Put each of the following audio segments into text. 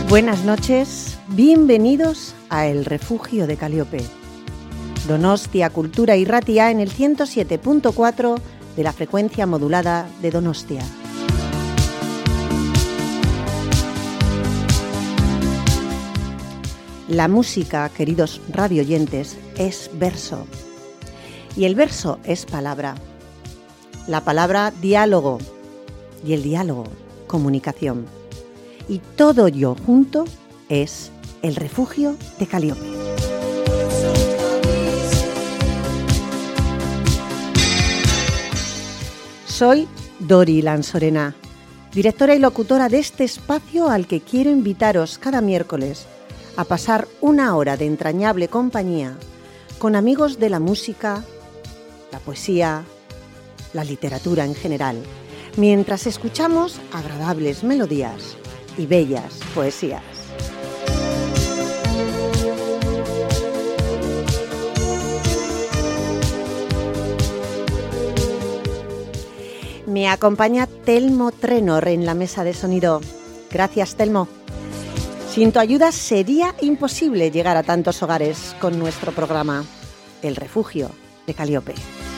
Buenas noches, bienvenidos a El Refugio de Caliope. Donostia Cultura Irratia en el 107.4 de la frecuencia modulada de Donostia. La música, queridos radioyentes, es verso. Y el verso es palabra. La palabra, diálogo. Y el diálogo, comunicación. Y todo ello junto es El Refugio de Caliope. Soy Dori Lanzorena, directora y locutora de este espacio al que quiero invitaros cada miércoles a pasar una hora de entrañable compañía con amigos de la música, la poesía, la literatura en general, mientras escuchamos agradables melodías y bellas poesías. Me acompaña Telmo Trenor en la mesa de sonido. Gracias, Telmo. Sin tu ayuda sería imposible llegar a tantos hogares con nuestro programa El Refugio de Caliope.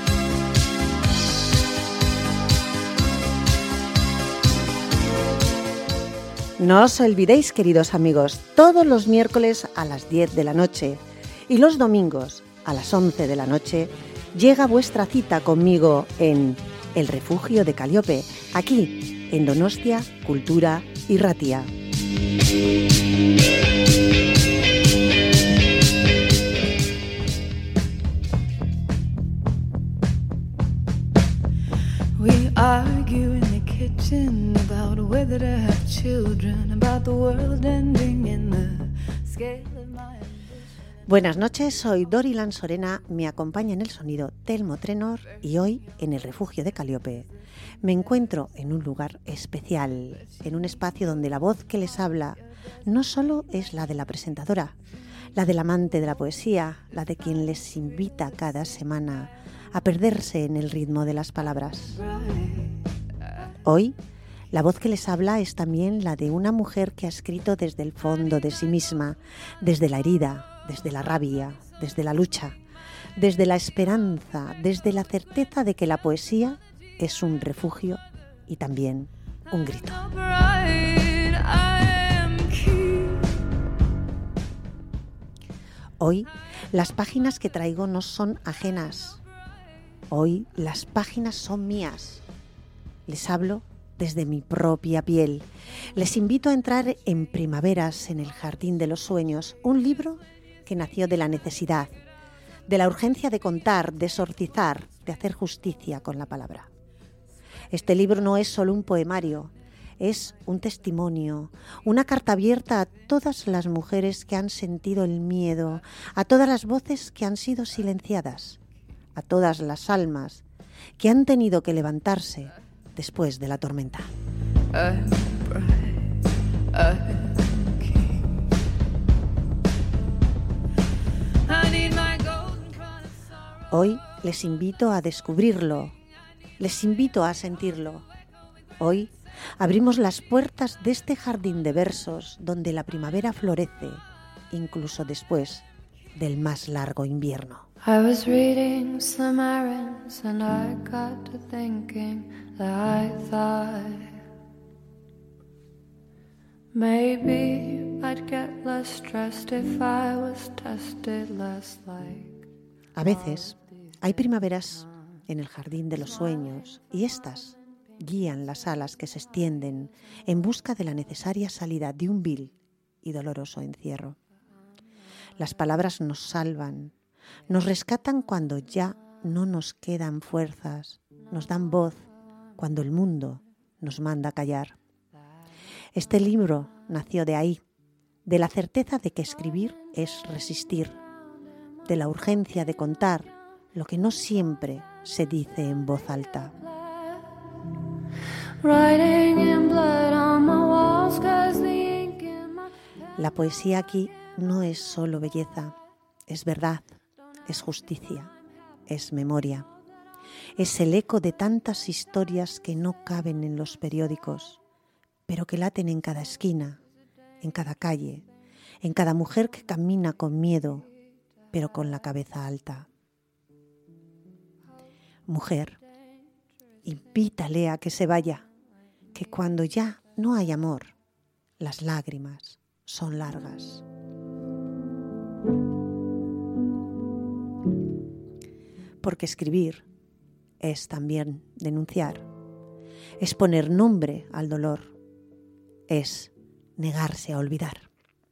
No os olvidéis, queridos amigos, todos los miércoles a las 10 de la noche y los domingos a las 11 de la noche llega vuestra cita conmigo en El Refugio de Caliope, aquí en Donostia Cultura Irratia. We argue in the kitchen about whether to have children, about the world ending in the scale of my ambition. Buenas noches, soy Dori Lanzorena, me acompaña en el sonido Telmo Trenor y hoy en El Refugio de Caliope me encuentro en un lugar especial, en un espacio donde la voz que les habla no solo es la de la presentadora, la del amante de la poesía, la de quien les invita cada semana a perderse en el ritmo de las palabras. Hoy, la voz que les habla es también la de una mujer que ha escrito desde el fondo de sí misma, desde la herida, desde la rabia, desde la lucha, desde la esperanza, desde la certeza de que la poesía es un refugio y también un grito. Hoy, las páginas que traigo no son ajenas. Hoy las páginas son mías. Les hablo desde mi propia piel. Les invito a entrar en Primaveras en el Jardín de los Sueños, un libro que nació de la necesidad, de la urgencia de contar, de exorcizar, de hacer justicia con la palabra. Este libro no es solo un poemario, es un testimonio, una carta abierta a todas las mujeres que han sentido el miedo, a todas las voces que han sido silenciadas, a todas las almas que han tenido que levantarse después de la tormenta. Hoy les invito a descubrirlo, les invito a sentirlo. Hoy abrimos las puertas de este jardín de versos donde la primavera florece, incluso después del más largo invierno. I was reading Samaritans and I got to thinking that I thought maybe I'd get less stressed if I was tested less like. A veces hay primaveras en el jardín de los sueños y estas guían las alas que se extienden en busca de la necesaria salida de un vil y doloroso encierro. Las palabras nos salvan, nos rescatan cuando ya no nos quedan fuerzas, nos dan voz cuando el mundo nos manda callar. Este libro nació de ahí, de la certeza de que escribir es resistir, de la urgencia de contar lo que no siempre se dice en voz alta. La poesía aquí no es solo belleza, es verdad, es justicia, es memoria. Es el eco de tantas historias que no caben en los periódicos, pero que laten en cada esquina, en cada calle, en cada mujer que camina con miedo, pero con la cabeza alta. Mujer, invítale a que se vaya, que cuando ya no hay amor, las lágrimas son largas. Porque escribir es también denunciar, es poner nombre al dolor, es negarse a olvidar.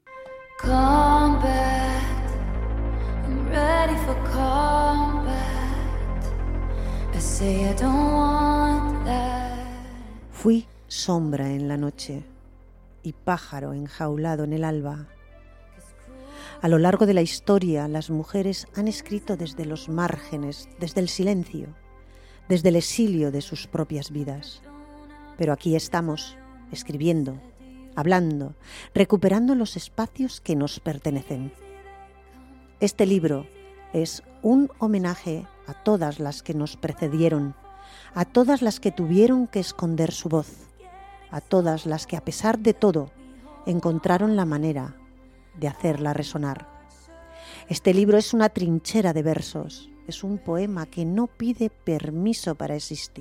Combat, I'm ready for combat. I say I don't want that. Fui sombra en la noche y pájaro enjaulado en el alba. A lo largo de la historia, las mujeres han escrito desde los márgenes, desde el silencio, desde el exilio de sus propias vidas. Pero aquí estamos, escribiendo, hablando, recuperando los espacios que nos pertenecen. Este libro es un homenaje a todas las que nos precedieron, a todas las que tuvieron que esconder su voz, a todas las que a pesar de todo encontraron la manera de hacerla resonar. Este libro es una trinchera de versos, es un poema que no pide permiso para existir.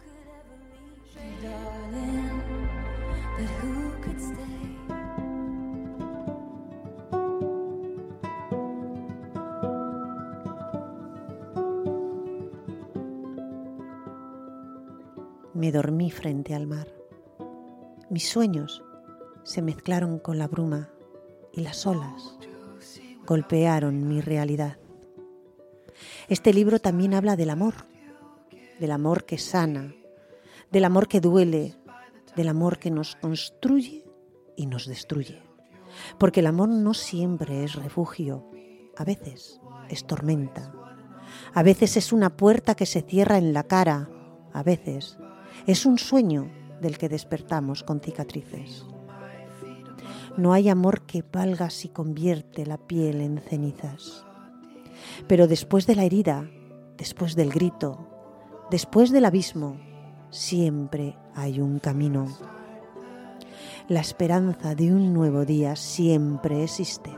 Me dormí frente al mar. Mis sueños se mezclaron con la bruma y las olas golpearon mi realidad. Este libro también habla del amor que sana, del amor que duele, del amor que nos construye y nos destruye. Porque el amor no siempre es refugio, a veces es tormenta, a veces es una puerta que se cierra en la cara, a veces es un sueño del que despertamos con cicatrices. No hay amor que valga si convierte la piel en cenizas. Pero después de la herida, después del grito, después del abismo, siempre hay un camino. La esperanza de un nuevo día siempre existe.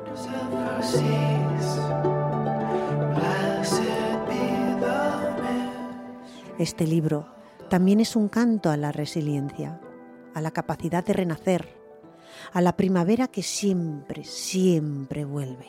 Este libro también es un canto a la resiliencia, a la capacidad de renacer, a la primavera que siempre, siempre vuelve.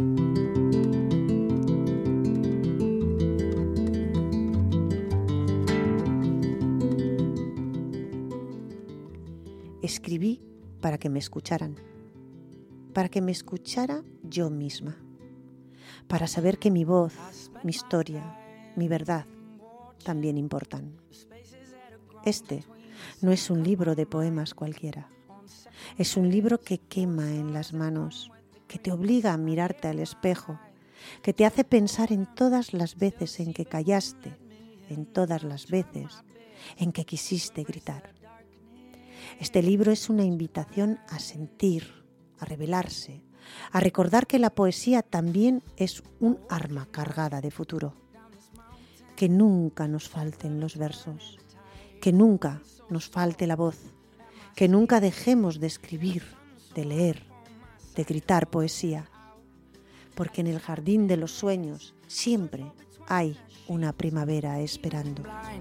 Escribí para que me escucharan, para que me escuchara yo misma, para saber que mi voz, mi historia, mi verdad también importan. Este no es un libro de poemas cualquiera. Es un libro que quema en las manos, que te obliga a mirarte al espejo, que te hace pensar en todas las veces en que callaste, en todas las veces en que quisiste gritar. Este libro es una invitación a sentir, a revelarse, a recordar que la poesía también es un arma cargada de futuro. Que nunca nos falten los versos, que nunca nos falte la voz, que nunca dejemos de escribir, de leer, de gritar poesía, porque en el jardín de los sueños siempre hay una primavera esperando.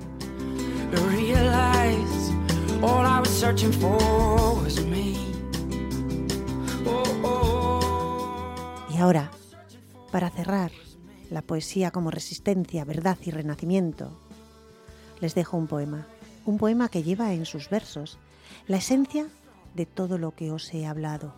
Y ahora, para cerrar la poesía como resistencia, verdad y renacimiento, les dejo un poema que lleva en sus versos la esencia de todo lo que os he hablado.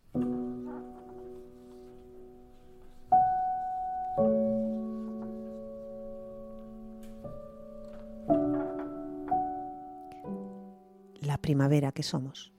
La primavera que somos.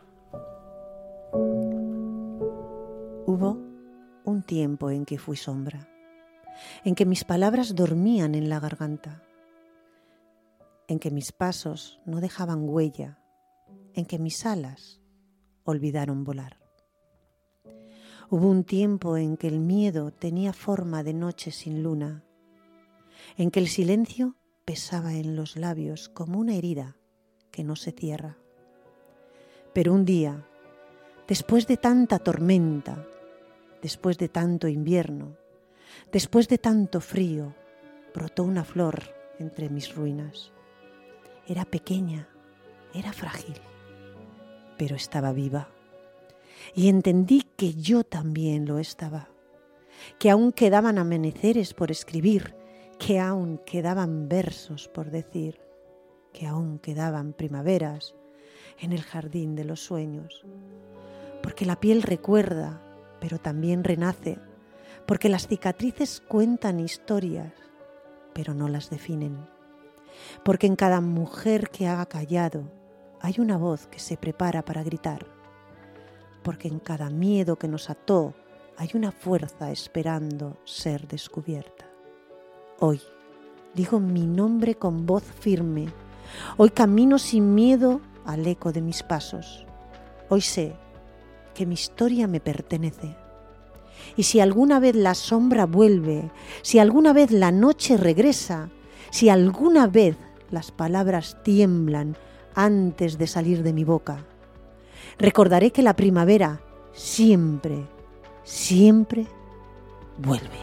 Hubo un tiempo en que fui sombra, en que mis palabras dormían en la garganta, en que mis pasos no dejaban huella, en que mis alas olvidaron volar. Hubo un tiempo en que el miedo tenía forma de noche sin luna, en que el silencio pesaba en los labios como una herida que no se cierra. Pero un día, Después de tanta tormenta, después de tanto invierno, después de tanto frío, brotó una flor entre mis ruinas. Era pequeña, era frágil, pero estaba viva. Y entendí que yo también lo estaba, que aún quedaban amaneceres por escribir, que aún quedaban versos por decir, que aún quedaban primaveras en el jardín de los sueños. Porque la piel recuerda, pero también renace, porque las cicatrices cuentan historias, pero no las definen. Porque en cada mujer que ha callado hay una voz que se prepara para gritar. Porque en cada miedo que nos ató hay una fuerza esperando ser descubierta. Hoy digo mi nombre con voz firme. Hoy camino sin miedo al eco de mis pasos. Hoy sé que mi historia me pertenece. Y si alguna vez la sombra vuelve, si alguna vez la noche regresa, si alguna vez las palabras tiemblan antes de salir de mi boca, recordaré que la primavera siempre, siempre vuelve.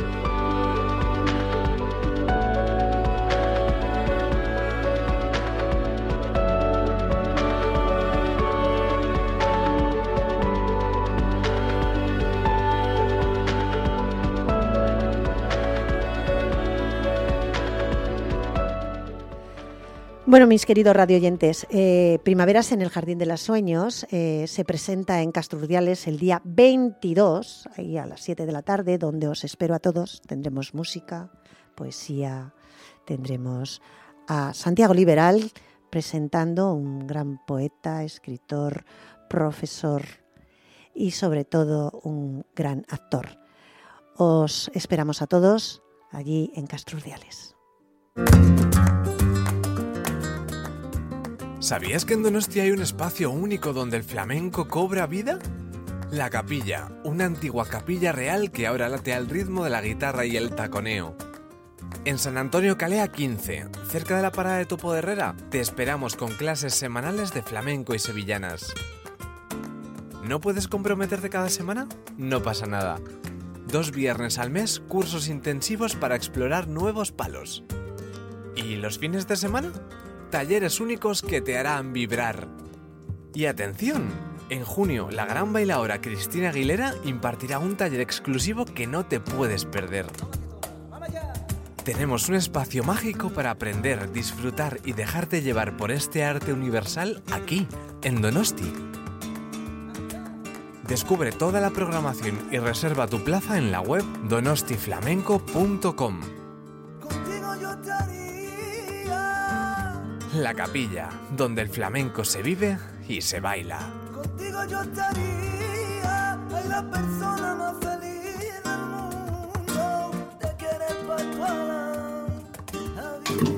Bueno, mis queridos radioyentes, Primaveras en el Jardín de los Sueños se presenta en Castrurdiales el día 22, ahí a las 7 de la tarde, donde os espero a todos. Tendremos música, poesía, tendremos a Santiago Liberal presentando, un gran poeta, escritor, profesor y sobre todo un gran actor. Os esperamos a todos allí en Castrurdiales. ¿Sabías que en Donostia hay un espacio único donde el flamenco cobra vida? La Capilla, una antigua capilla real que ahora late al ritmo de la guitarra y el taconeo. En San Antonio Calea 15, cerca de la parada de Topo de Herrera, te esperamos con clases semanales de flamenco y sevillanas. ¿No puedes comprometerte cada semana? No pasa nada. 2 viernes al mes, cursos intensivos para explorar nuevos palos. ¿Y los fines de semana? Talleres únicos que te harán vibrar. Y atención, en junio la gran bailaora Cristina Aguilera impartirá un taller exclusivo que no te puedes perder. Tenemos un espacio mágico para aprender, disfrutar y dejarte llevar por este arte universal aquí, en Donosti. Descubre toda la programación y reserva tu plaza en la web donostiflamenco.com. La Capilla, donde el flamenco se vive y se baila. Contigo yo estaría, ay, la persona más feliz del mundo, te quieres para toda la vida.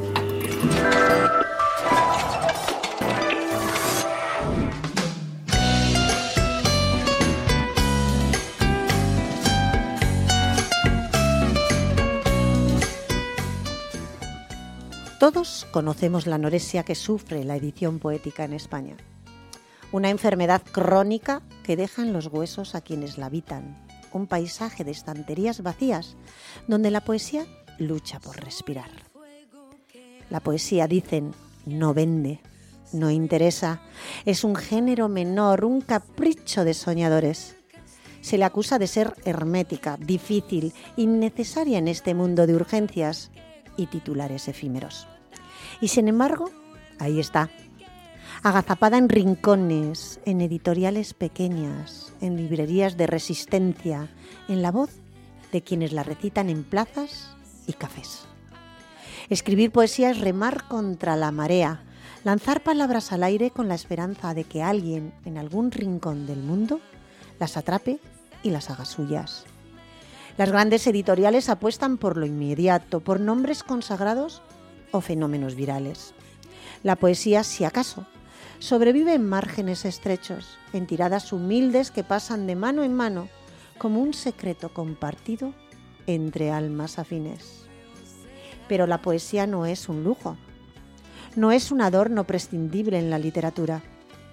Todos conocemos la anorexia que sufre la edición poética en España. Una enfermedad crónica que deja en los huesos a quienes la habitan. Un paisaje de estanterías vacías donde la poesía lucha por respirar. La poesía, dicen, no vende, no interesa. Es un género menor, un capricho de soñadores. Se le acusa de ser hermética, difícil, innecesaria en este mundo de urgencias y titulares efímeros. Y sin embargo, ahí está, agazapada en rincones, en editoriales pequeñas, en librerías de resistencia, en la voz de quienes la recitan en plazas y cafés. Escribir poesía es remar contra la marea, lanzar palabras al aire con la esperanza de que alguien en algún rincón del mundo las atrape y las haga suyas. Las grandes editoriales apuestan por lo inmediato, por nombres consagrados o fenómenos virales. La poesía, si acaso, sobrevive en márgenes estrechos, en tiradas humildes que pasan de mano en mano, como un secreto compartido entre almas afines. Pero la poesía no es un lujo, no es un adorno prescindible en la literatura.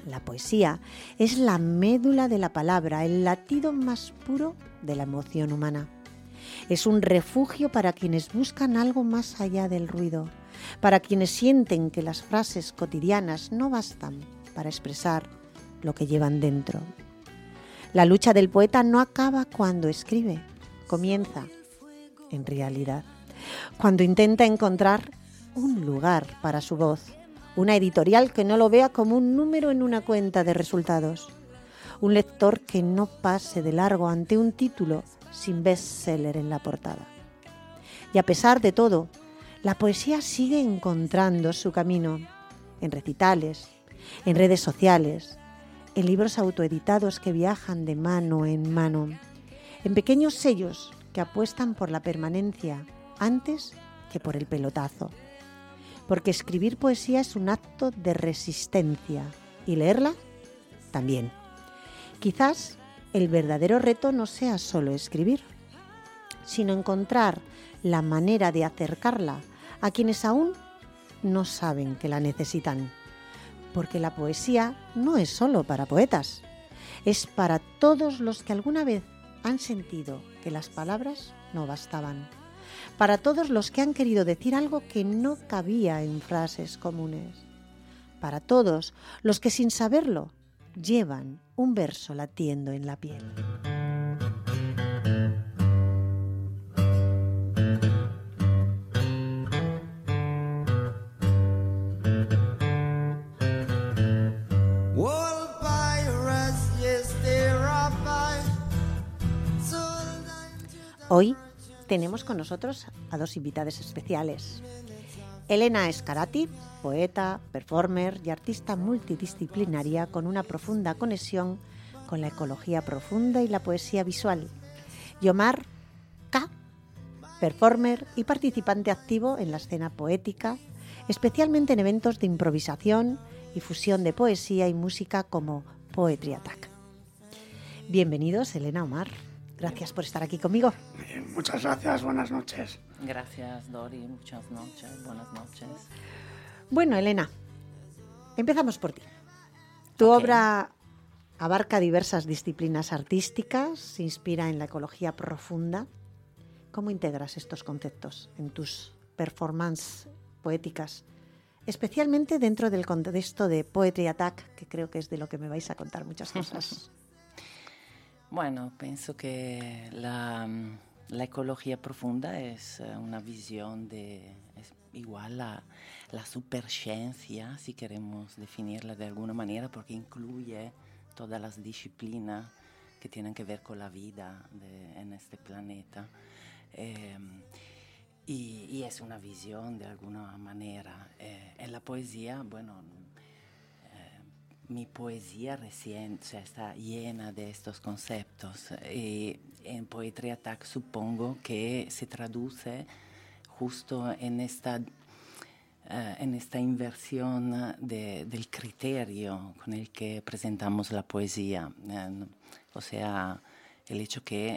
La poesía es la médula de la palabra, el latido más puro de la emoción humana. Es un refugio para quienes buscan algo más allá del ruido, para quienes sienten que las frases cotidianas no bastan para expresar lo que llevan dentro. La lucha del poeta no acaba cuando escribe, comienza, en realidad, cuando intenta encontrar un lugar para su voz, una editorial que no lo vea como un número en una cuenta de resultados, un lector que no pase de largo ante un título sin bestseller en la portada. Y a pesar de todo, la poesía sigue encontrando su camino en recitales, en redes sociales, en libros autoeditados que viajan de mano en mano, en pequeños sellos que apuestan por la permanencia antes que por el pelotazo. Porque escribir poesía es un acto de resistencia y leerla también. Quizás el verdadero reto no sea solo escribir, sino encontrar la manera de acercarla a quienes aún no saben que la necesitan. Porque la poesía no es solo para poetas, es para todos los que alguna vez han sentido que las palabras no bastaban, para todos los que han querido decir algo que no cabía en frases comunes, para todos los que sin saberlo llevan un verso latiendo en la piel. Hoy tenemos con nosotros a dos invitadas especiales. Elena Scarati, poeta, performer y artista multidisciplinaria con una profunda conexión con la ecología profunda y la poesía visual. Y Omar K, performer y participante activo en la escena poética, especialmente en eventos de improvisación y fusión de poesía y música como Poetry Attack. Bienvenidos, Elena, Omar. Gracias por estar aquí conmigo. Muchas gracias, buenas noches. Gracias, Dori, muchas noches, buenas noches. Bueno, Elena, empezamos por ti. Tu obra abarca diversas disciplinas artísticas, se inspira en la ecología profunda. ¿Cómo integras estos conceptos en tus performances poéticas, especialmente dentro del contexto de Poetry Attack, que creo que es de lo que me vais a contar muchas cosas? Bueno, pienso que la ecología profunda es una visión es igual a la superciencia, si queremos definirla de alguna manera, porque incluye todas las disciplinas que tienen que ver con la vida en este planeta. Y es una visión de alguna manera. En la poesía, bueno, mi poesía reciente está llena de estos conceptos y en Poetry Attack supongo que se traduce justo en esta inversión del criterio con el que presentamos la poesía, o sea, el hecho que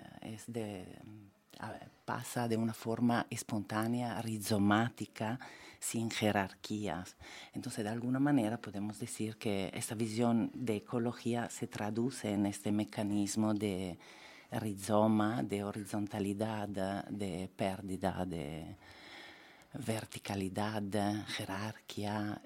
pasa de una forma espontánea, rizomática, sin jerarquías. Entonces, de alguna manera podemos decir que esta visión de ecología se traduce en este mecanismo de rizoma, de horizontalidad, de pérdida, de verticalidad, jerarquía,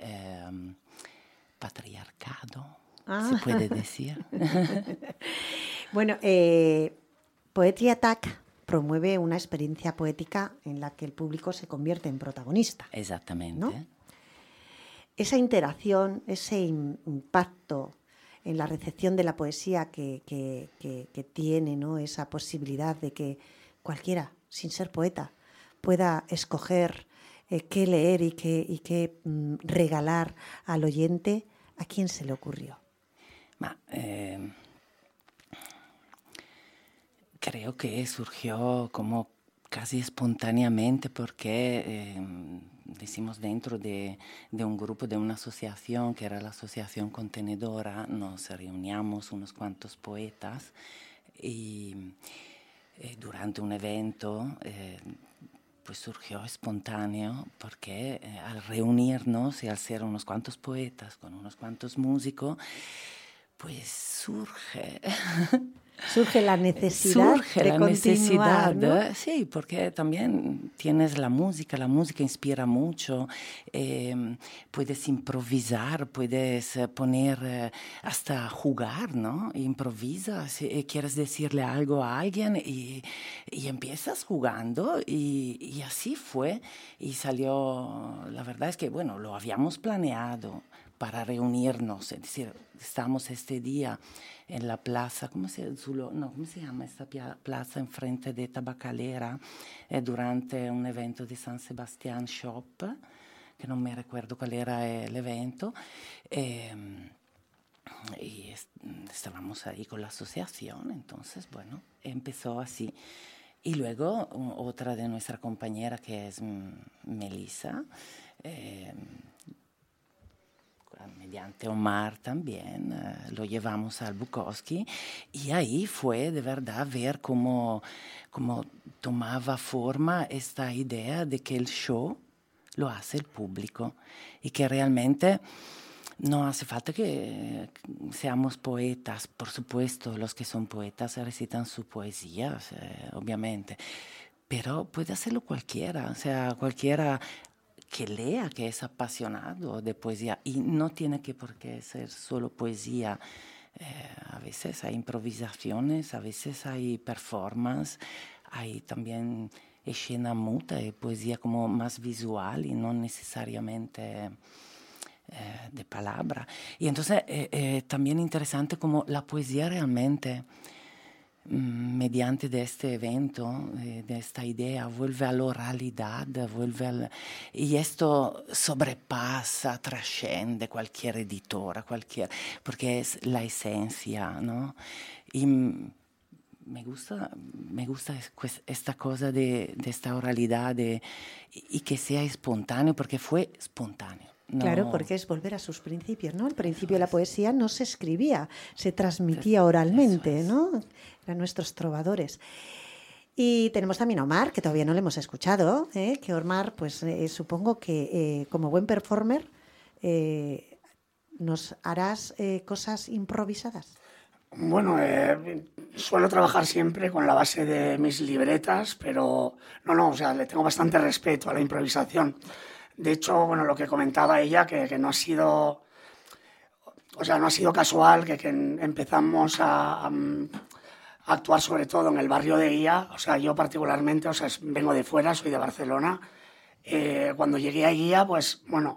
patriarcado, se puede decir. Bueno, Poetry Attack promueve una experiencia poética en la que el público se convierte en protagonista. Exactamente. ¿No? Esa interacción, ese impacto en la recepción de la poesía que tiene, ¿no? Esa posibilidad de que cualquiera, sin ser poeta, pueda escoger qué leer y qué regalar al oyente. ¿A quién se le ocurrió? Creo que surgió como casi espontáneamente porque decimos dentro de un grupo, de una asociación que era la Asociación Contenedora, nos reuníamos unos cuantos poetas y durante un evento pues surgió espontáneo porque al reunirnos y al ser unos cuantos poetas con unos cuantos músicos, pues surge la necesidad de continuar, ¿no? Sí, porque también tienes la música inspira mucho, puedes improvisar, puedes poner, hasta jugar, ¿no? Improvisas, quieres decirle algo a alguien y empiezas jugando y así fue y salió, la verdad es que, bueno, lo habíamos planeado para reunirnos, es decir, estamos este día en la plaza, ¿cómo se llama esta plaza enfrente de Tabacalera durante un evento de San Sebastián Shop, que no me recuerdo cuál era el evento, y estábamos ahí con la asociación, entonces, bueno, empezó así. Y luego otra de nuestra compañera que es Melissa, mediante Omar también, lo llevamos al Bukowski y ahí fue de verdad ver cómo tomaba forma esta idea de que el show lo hace el público y que realmente no hace falta que seamos poetas, por supuesto los que son poetas recitan su poesía, obviamente, pero puede hacerlo cualquiera, o sea, cualquiera que lea, que es apasionado de poesía y no tiene que por qué ser solo poesía. A veces hay improvisaciones, a veces hay performance, hay también escena muta y poesía como más visual y no necesariamente de palabra. Y entonces también interesante como la poesía realmente mediante de este evento, de esta idea, vuelve a la oralidad, y esto sobrepasa, trasciende cualquier editora, porque es la esencia, ¿no? Y me gusta esta cosa de esta oralidad y que sea espontáneo, porque fue espontáneo. No. Claro, porque es volver a sus principios, ¿no? Al principio de la poesía no se escribía, se transmitía oralmente, ¿no? Eran nuestros trovadores. Y tenemos también a Omar, que todavía no le hemos escuchado, que Omar, pues supongo que como buen performer nos harás cosas improvisadas. Bueno, suelo trabajar siempre con la base de mis libretas, pero o sea, le tengo bastante respeto a la improvisación. De hecho, bueno, lo que comentaba ella, que no ha sido, o sea, no ha sido casual, que empezamos a actuar sobre todo en el barrio de Guía. O sea, yo particularmente, o sea, vengo de fuera, soy de Barcelona. Cuando llegué a Guía, pues, bueno,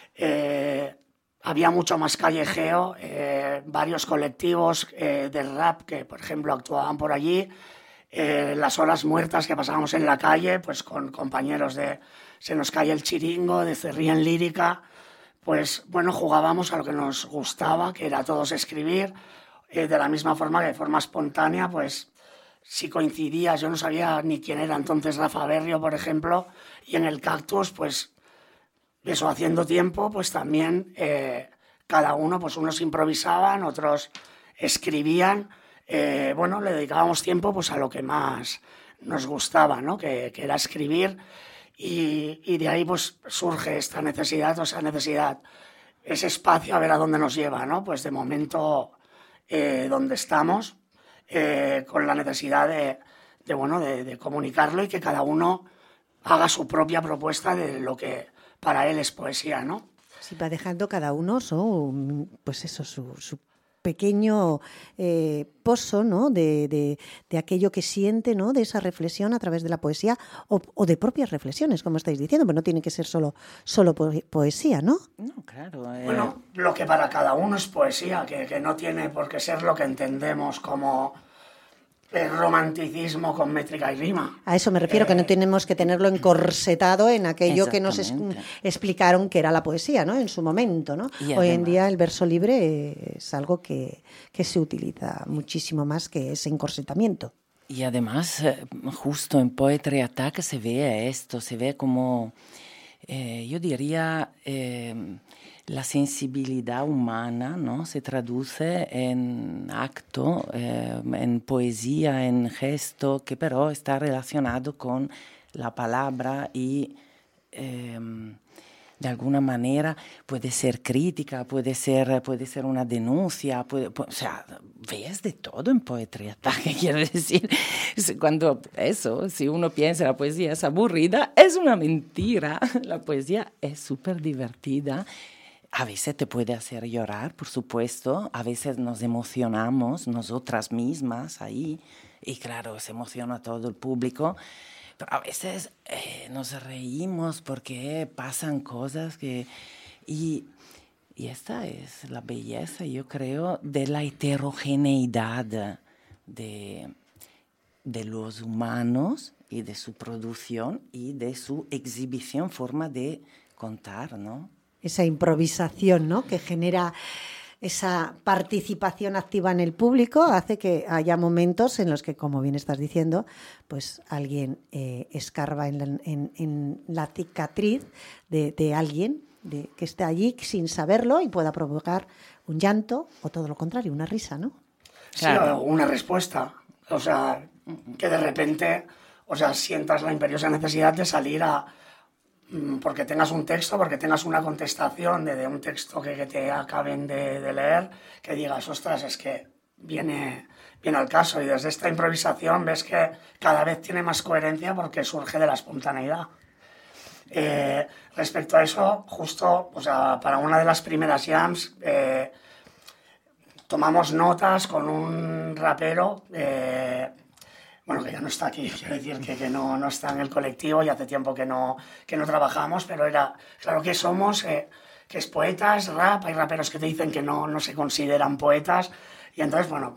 había mucho más callejeo, varios colectivos de rap que, por ejemplo, actuaban por allí. Las horas muertas que pasábamos en la calle, pues con compañeros de Se nos cae el chiringo, de Cerrían Lírica, pues bueno, jugábamos a lo que nos gustaba, que era todos escribir, de la misma forma que de forma espontánea, pues si coincidías, yo no sabía ni quién era entonces Rafa Berrio, por ejemplo, y en el Cactus, pues eso, haciendo tiempo, pues también cada uno, pues unos improvisaban, otros escribían. Bueno, le dedicábamos tiempo pues a lo que más nos gustaba, ¿no? Que era escribir y de ahí pues surge esta necesidad, ese espacio a ver a dónde nos lleva, ¿no? Pues de momento donde estamos, con la necesidad de comunicarlo y que cada uno haga su propia propuesta de lo que para él es poesía, ¿no? Sí, va dejando cada uno pues eso, su pequeño pozo, ¿no? de aquello que siente, ¿no? De esa reflexión a través de la poesía o de propias reflexiones, como estáis diciendo, pero no tiene que ser solo poesía, ¿no? No, claro. Bueno, lo que para cada uno es poesía, que no tiene por qué ser lo que entendemos como el romanticismo con métrica y rima. A eso me refiero, que no tenemos que tenerlo encorsetado en aquello que nos explicaron que era la poesía, ¿no? En su momento, ¿no? Hoy en día el verso libre es algo que se utiliza muchísimo más que ese encorsetamiento. Y además, justo en Poetry Attack se ve esto, se ve como, yo diría, la sensibilidad humana, ¿no? Se traduce en acto, en poesía, en gesto, que pero está relacionado con la palabra y de alguna manera puede ser crítica, puede ser una denuncia, o sea, ves de todo en poesía. ¿Qué quiero decir? Si uno piensa que la poesía es aburrida, es una mentira. La poesía es súper divertida. A veces te puede hacer llorar, por supuesto. A veces nos emocionamos nosotras mismas ahí. Y claro, se emociona todo el público. Pero a veces nos reímos porque pasan cosas que... Y esta es la belleza, yo creo, de la heterogeneidad de los humanos y de su producción y de su exhibición, forma de contar, ¿no? Esa improvisación, ¿no?, que genera esa participación activa en el público, hace que haya momentos en los que, como bien estás diciendo, pues alguien escarba en la cicatriz de alguien que esté allí sin saberlo y pueda provocar un llanto o todo lo contrario, una risa, ¿no? Claro. Sí, una respuesta. O sea, que de repente, o sea, sientas la imperiosa necesidad de salir porque tengas un texto, porque tengas una contestación de un texto que te acaben de leer, que digas, ostras, es que viene al caso. Y desde esta improvisación ves que cada vez tiene más coherencia porque surge de la espontaneidad. Respecto a eso, justo, o sea, para una de las primeras jams, tomamos notas con un rapero, bueno, que ya no está aquí, quiero decir que no está en el colectivo y hace tiempo que no trabajamos, pero era, claro que somos, que es poetas, rap, hay raperos que te dicen que no se consideran poetas, y entonces, bueno,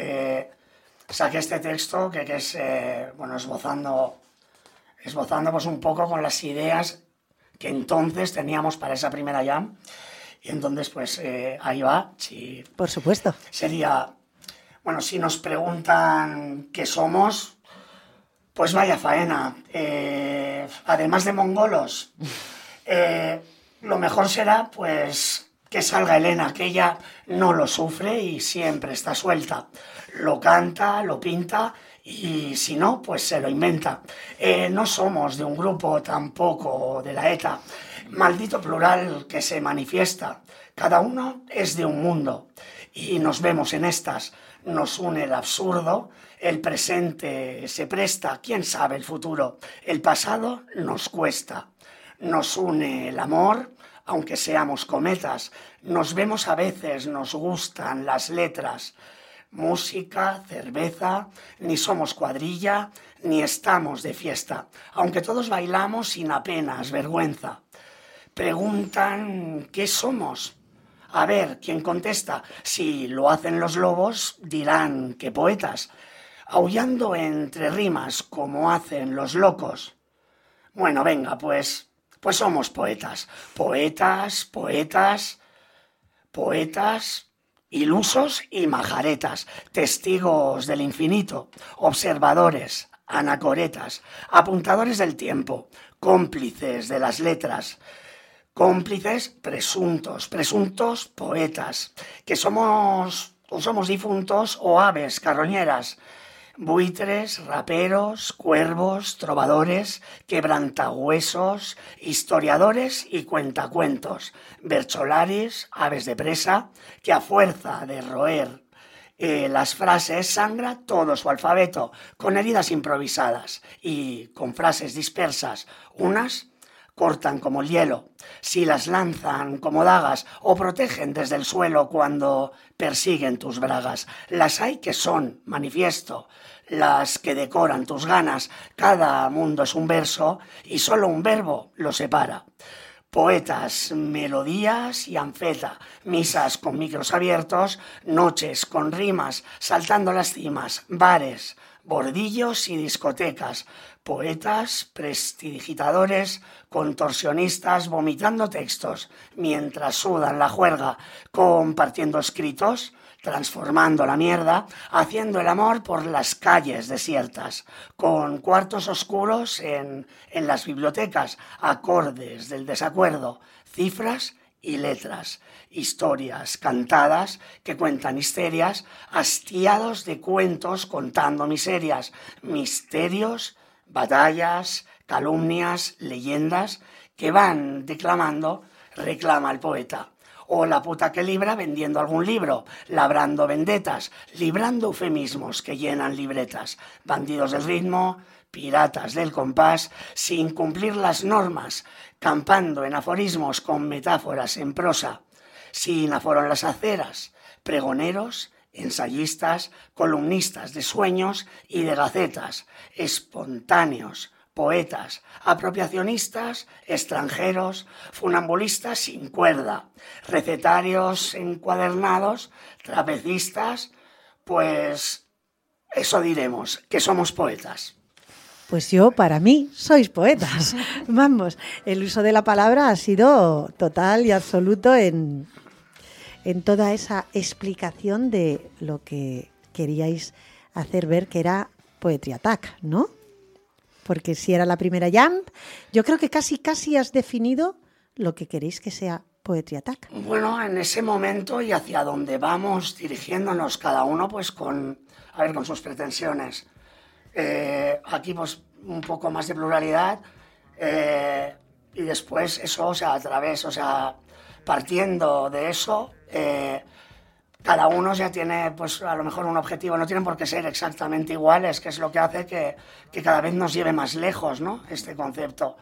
saqué este texto que es, bueno, esbozando pues un poco con las ideas que entonces teníamos para esa primera jam, y entonces, pues, ahí va. Si por supuesto. Sería... Bueno, si nos preguntan qué somos, pues vaya faena. Además de mongolos, lo mejor será pues que salga Elena, que ella no lo sufre y siempre está suelta. Lo canta, lo pinta y si no, pues se lo inventa. No somos de un grupo tampoco de la ETA. Maldito plural que se manifiesta. Cada uno es de un mundo y nos vemos en estas. Nos une el absurdo, el presente se presta, quién sabe el futuro, el pasado nos cuesta. Nos une el amor, aunque seamos cometas, nos vemos a veces, nos gustan las letras. Música, cerveza, ni somos cuadrilla, ni estamos de fiesta, aunque todos bailamos sin apenas vergüenza. Preguntan, ¿qué somos? A ver, ¿quién contesta? Si lo hacen los lobos, dirán que poetas, aullando entre rimas como hacen los locos. Bueno, venga, pues somos poetas. Poetas, poetas, poetas, ilusos y majaretas, testigos del infinito, observadores, anacoretas, apuntadores del tiempo, cómplices de las letras, cómplices presuntos poetas, que somos difuntos o aves carroñeras, buitres, raperos, cuervos, trovadores, quebrantahuesos, historiadores y cuentacuentos, bercholaris, aves de presa, que a fuerza de roer las frases sangra todo su alfabeto, con heridas improvisadas y con frases dispersas, unas cortan como el hielo, si las lanzan como dagas o protegen desde el suelo cuando persiguen tus bragas. Las hay que son manifiesto, las que decoran tus ganas. Cada mundo es un verso y solo un verbo lo separa. Poetas, melodías y anfeta, misas con micros abiertos, noches con rimas, saltando las cimas, bares, bordillos y discotecas, poetas, prestidigitadores, contorsionistas, vomitando textos, mientras sudan la juerga, compartiendo escritos, transformando la mierda, haciendo el amor por las calles desiertas, con cuartos oscuros en las bibliotecas, acordes del desacuerdo, cifras y letras, historias cantadas que cuentan histerias, hastiados de cuentos contando miserias, misterios, batallas, calumnias, leyendas que van declamando, reclama el poeta. O la puta que libra vendiendo algún libro, labrando vendetas, librando eufemismos que llenan libretas, bandidos del ritmo, piratas del compás, sin cumplir las normas, campando en aforismos con metáforas en prosa, sin aforo en las aceras, pregoneros, ensayistas, columnistas de sueños y de gacetas, espontáneos, poetas, apropiacionistas, extranjeros, funambulistas sin cuerda, recetarios encuadernados, trapecistas, pues eso diremos, que somos poetas. Pues yo, para mí, sois poetas. Vamos, el uso de la palabra ha sido total y absoluto en toda esa explicación de lo que queríais hacer ver que era Poetry Attack, ¿no? Porque si era la primera Jump, yo creo que casi has definido lo que queréis que sea Poetry Attack. Bueno, en ese momento y hacia donde vamos dirigiéndonos cada uno, pues con sus pretensiones. Aquí pues un poco más de pluralidad y después eso, o sea, a través, o sea, partiendo de eso, cada uno ya tiene, pues a lo mejor un objetivo, no tienen por qué ser exactamente iguales, que es lo que hace que cada vez nos lleve más lejos, ¿no? Este concepto.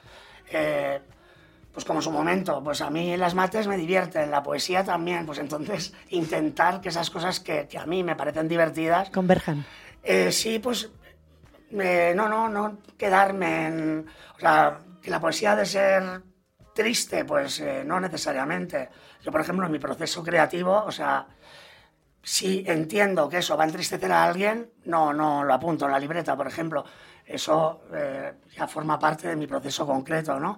Pues como en su momento, pues a mí las mates me divierten, la poesía también, pues entonces intentar que esas cosas que a mí me parecen divertidas... Converjan. Sí, pues no quedarme en... O sea, que la poesía ha de ser triste, pues no necesariamente. Yo, por ejemplo, en mi proceso creativo, o sea... Si entiendo que eso va a entristecer a alguien, no lo apunto en la libreta, por ejemplo. Eso ya forma parte de mi proceso concreto, ¿no?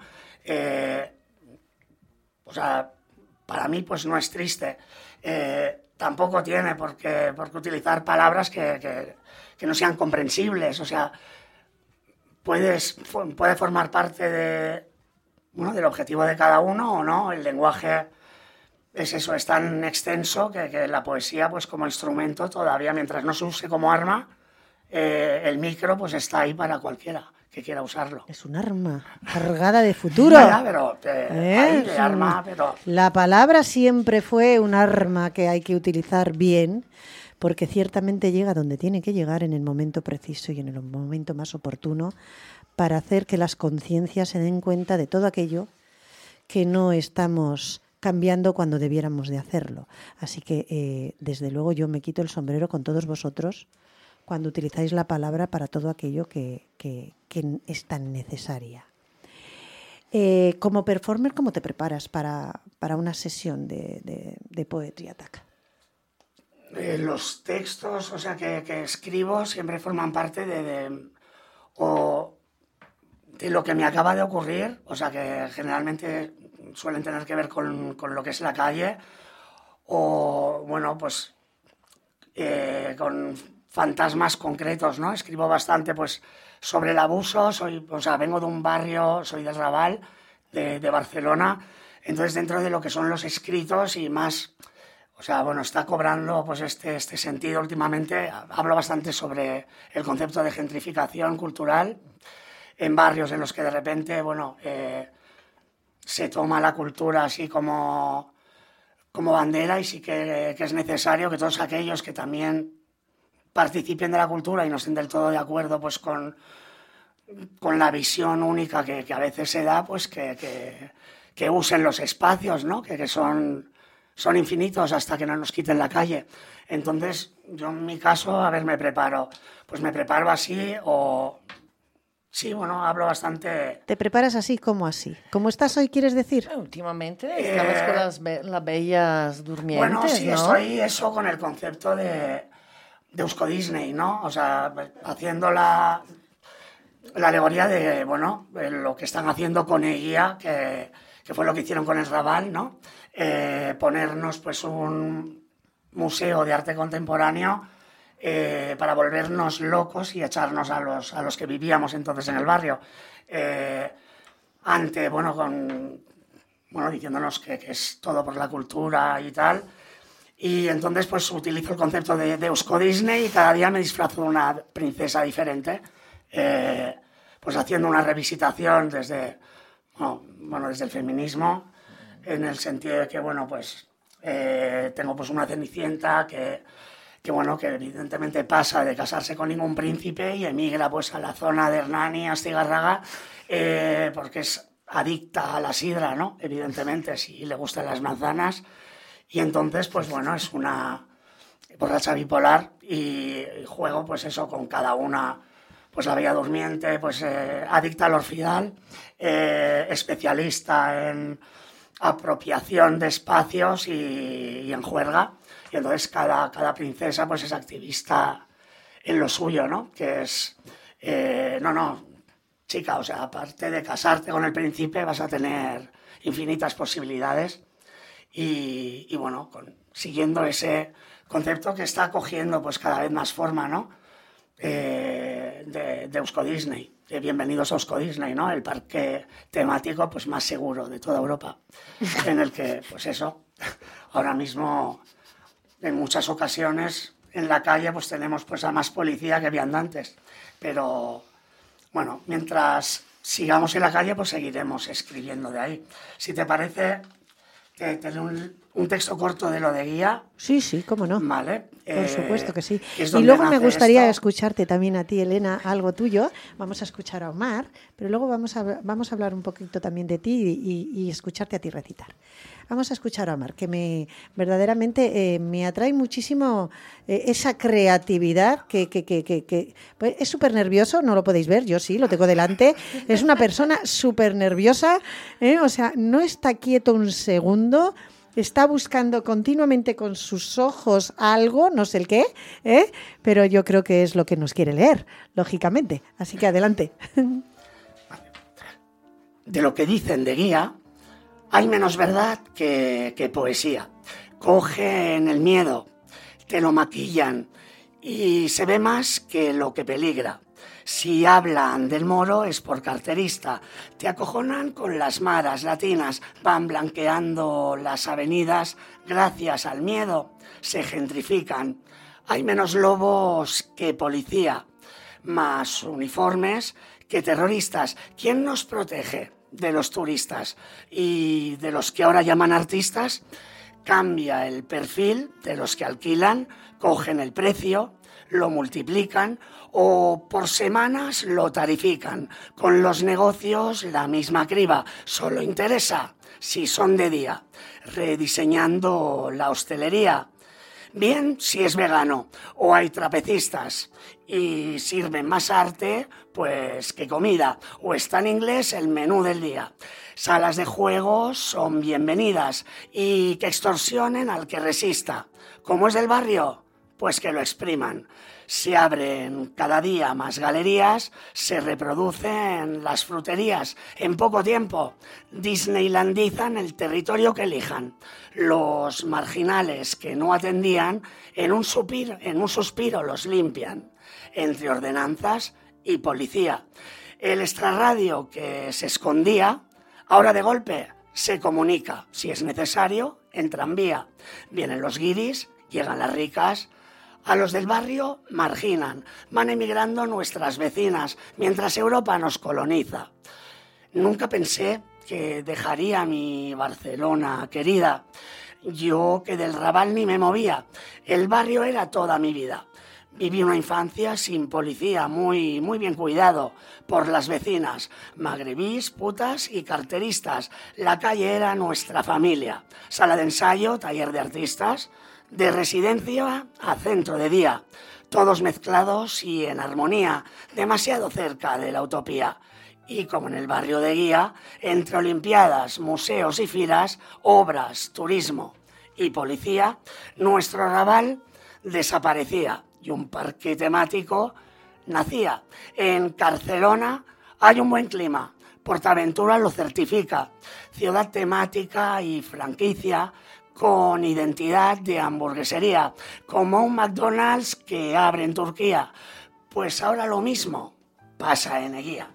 O sea, para mí pues no es triste. Tampoco tiene por qué utilizar palabras que no sean comprensibles. O sea, puede formar parte del objetivo de cada uno o no. El lenguaje... Es eso, es tan extenso que la poesía, pues como instrumento, todavía mientras no se use como arma, el micro pues está ahí para cualquiera que quiera usarlo. Es un arma cargada de futuro. Ya, pero ahí de arma, pero... La palabra siempre fue un arma que hay que utilizar bien, porque ciertamente llega donde tiene que llegar en el momento preciso y en el momento más oportuno para hacer que las conciencias se den cuenta de todo aquello que no estamos cambiando cuando debiéramos de hacerlo. Así que, desde luego, yo me quito el sombrero con todos vosotros cuando utilizáis la palabra para todo aquello que es tan necesaria. Como performer, ¿cómo te preparas para una sesión de Poetry Attack? Los textos, o sea, que escribo siempre forman parte de lo que me acaba de ocurrir, o sea, que generalmente suelen tener que ver con lo que es la calle, o, bueno, pues, con fantasmas concretos, ¿no? Escribo bastante, pues, sobre el abuso, vengo de un barrio, soy del Raval, de Barcelona, entonces dentro de lo que son los escritos y más, o sea, bueno, está cobrando, pues, este sentido últimamente, hablo bastante sobre el concepto de gentrificación cultural, en barrios en los que de repente, bueno, se toma la cultura así como bandera y sí que es necesario que todos aquellos que también participen de la cultura y no estén del todo de acuerdo pues con la visión única que a veces se da, pues que usen los espacios, ¿no? Que son infinitos hasta que no nos quiten la calle. Entonces, yo en mi caso, me preparo así o... Sí, bueno, hablo bastante... ¿Te preparas así como así? ¿Cómo estás hoy, quieres decir? Últimamente estamos con las bellas durmientes, bueno, sí, ¿no? Estoy eso con el concepto de Eusko Disney, ¿no? O sea, haciendo la alegoría de, bueno, lo que están haciendo con Eguía, que fue lo que hicieron con el Raval, ¿no? Ponernos, pues, un museo de arte contemporáneo para volvernos locos y echarnos a los que vivíamos entonces en el barrio. Diciéndonos que es todo por la cultura y tal. Y entonces pues utilizo el concepto de Eusko Disney y cada día me disfrazo de una princesa diferente. pues haciendo una revisitación desde el feminismo, en el sentido de que, bueno, pues tengo pues una Cenicienta que evidentemente pasa de casarse con ningún príncipe y emigra pues a la zona de Hernani, Astigarraga, porque es adicta a la sidra, ¿no? Evidentemente, si le gustan las manzanas. Y entonces, pues bueno, es una borracha bipolar y juego pues eso con cada una, pues la Bella Durmiente, pues adicta al orfidal, especialista en apropiación de espacios y en juerga. Y entonces cada princesa pues es activista en lo suyo, ¿no? Que es, chica, o sea, aparte de casarte con el príncipe vas a tener infinitas posibilidades y bueno, siguiendo ese concepto que está cogiendo pues cada vez más forma, ¿no? De Eusko Disney, de Bienvenidos a Eusko Disney, ¿no? El parque temático pues más seguro de toda Europa, en el que, pues eso, ahora mismo en muchas ocasiones en la calle pues tenemos pues a más policía que viandantes, pero bueno, mientras sigamos en la calle pues seguiremos escribiendo de ahí. Si te parece, te leo un texto corto de lo de Guía. Sí, cómo no. Vale. Por supuesto que sí. Es Y luego me nace gustaría esto. escucharte también a ti, Elena, algo tuyo. Vamos a escuchar a Omar, pero luego vamos a hablar un poquito también de ti y escucharte a ti recitar. Vamos a escuchar a Omar, que verdaderamente me atrae muchísimo esa creatividad que pues, es súper nervioso, no lo podéis ver, yo sí, lo tengo delante. Es una persona súper nerviosa, o sea, no está quieto un segundo. Está buscando continuamente con sus ojos algo, no sé el qué, pero yo creo que es lo que nos quiere leer, lógicamente. Así que adelante. De lo que dicen de Guía, hay menos verdad que poesía. Cogen el miedo, te lo maquillan y se ve más que lo que peligra. Si hablan del moro es por carterista. Te acojonan con las maras latinas, van blanqueando las avenidas gracias al miedo. Se gentrifican. Hay menos lobos que policía, más uniformes que terroristas. ¿Quién nos protege de los turistas y de los que ahora llaman artistas? Cambia el perfil de los que alquilan, cogen el precio, lo multiplican o por semanas lo tarifican. Con los negocios la misma criba, solo interesa si son de día, rediseñando la hostelería. Bien si es vegano o hay trapecistas y sirven más arte pues que comida, o está en inglés el menú del día. Salas de juegos son bienvenidas y que extorsionen al que resista. ¿Cómo es del barrio? Pues que lo expriman. Se abren cada día más galerías, se reproducen las fruterías. En poco tiempo disneylandizan el territorio que elijan. Los marginales que no atendían, en un suspiro los limpian. Entre ordenanzas y policía. El extrarradio que se escondía, ahora de golpe se comunica. Si es necesario, en tranvía. Vienen los guiris, llegan las ricas. A los del barrio marginan, van emigrando nuestras vecinas, mientras Europa nos coloniza. Nunca pensé que dejaría mi Barcelona querida. Yo que del Raval ni me movía, el barrio era toda mi vida. Viví una infancia sin policía, muy bien cuidado por las vecinas, magrebís, putas y carteristas. La calle era nuestra familia. Sala de ensayo, taller de artistas, de residencia a centro de día, todos mezclados y en armonía, demasiado cerca de la utopía. Y como en el barrio de Guía, entre olimpiadas, museos y firas, obras, turismo y policía, nuestro Raval desaparecía y un parque temático nacía. En Carcelona hay un buen clima, Portaventura lo certifica, ciudad temática y franquicia, con identidad de hamburguesería, como un McDonald's que abre en Turquía. Pues ahora lo mismo pasa en Eguía.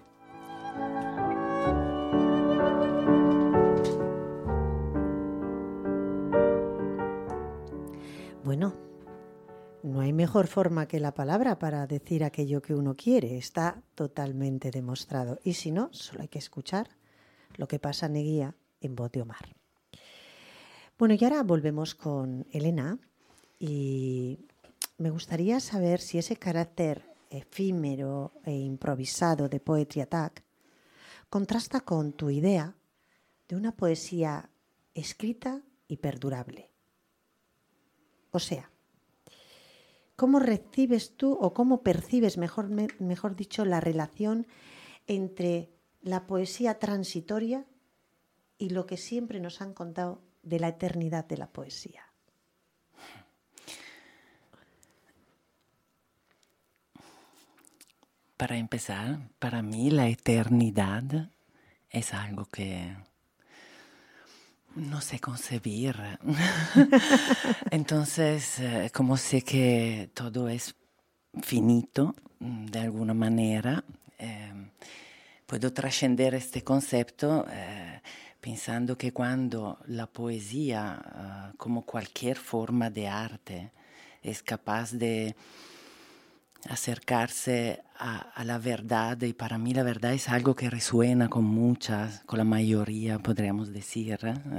Bueno, no hay mejor mejor forma que la palabra para decir aquello que uno quiere. Está totalmente demostrado. Y si no, solo hay que escuchar lo que pasa en Eguía en voz de Omar. Bueno, y ahora volvemos con Elena y me gustaría saber si ese carácter efímero e improvisado de Poetry Attack contrasta con tu idea de una poesía escrita y perdurable. O sea, ¿cómo recibes tú o cómo percibes, mejor dicho, la relación entre la poesía transitoria y lo que siempre nos han contado de la eternidad de la poesía? Para empezar, para mí la eternidad es algo que no sé concebir. Entonces, como sé que todo es finito, de alguna manera, puedo trascender este concepto pensando que cuando la poesía, como cualquier forma de arte, es capaz de acercarse a la verdad, y para mí la verdad es algo que resuena con la mayoría, podríamos decir,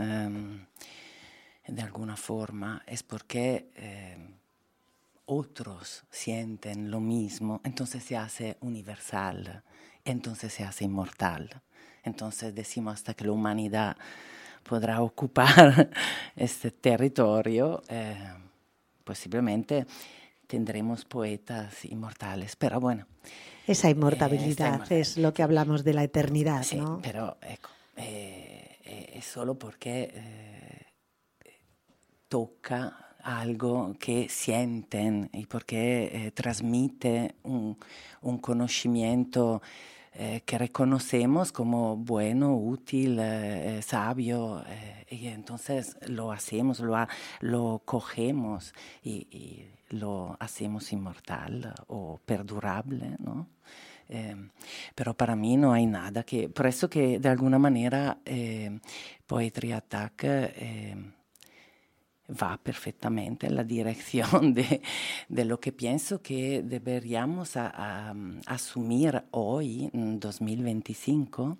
de alguna forma, es porque otros sienten lo mismo, entonces se hace universal, entonces se hace inmortal. Entonces decimos hasta que la humanidad podrá ocupar este territorio, posiblemente tendremos poetas inmortales, pero bueno. Esa inmortalidad es lo que hablamos de la eternidad, sí, ¿no? Pero es solo porque toca algo que sienten y porque trasmite un conocimiento que reconocemos como bueno, útil, sabio, y entonces lo hacemos, lo cogemos y lo hacemos inmortal o perdurable, ¿no? Pero para mí no hay nada que... Por eso que de alguna manera Poetry Attack va perfectamente en la dirección de lo que pienso que deberíamos asumir hoy, en 2025,